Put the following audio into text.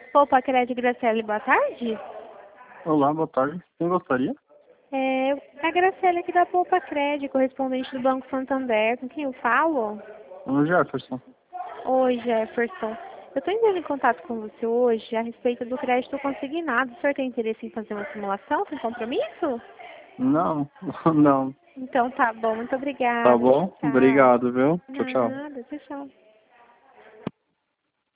Opa, Crédito Graciele, boa tarde. Olá, boa tarde. Quem gostaria? É a Graciele aqui da Poupa Crédito, correspondente do Banco Santander. Com quem eu falo? O Jefferson. Oi, Jefferson. Eu estou entrando em contato com você hoje a respeito do crédito consignado. O senhor tem interesse em fazer uma simulação sem compromisso? Não, não. Então tá bom, muito Tá obrigada. bom? Tchau. Obrigado, viu? Tchau, tchau. Nada, tchau.